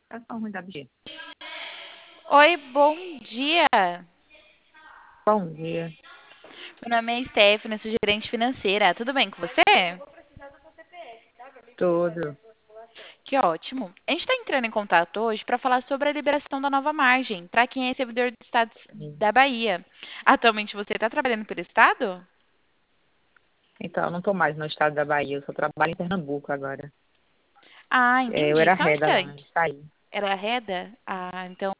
Ligação ruim da bichinha. Oi, bom dia. Bom dia. Meu nome é Stephanie, sou gerente financeira. Tudo bem com você? Tudo. Que ótimo. A gente está entrando em contato hoje para falar sobre a liberação da nova margem para quem é servidor do estado da Bahia. Atualmente você está trabalhando pelo estado? Então, eu não estou mais no estado da Bahia, eu só trabalho em Pernambuco agora. Ah, Eu entendi. era Então, onde que reda lá, é? mas saí. Era a Reda? Ah, então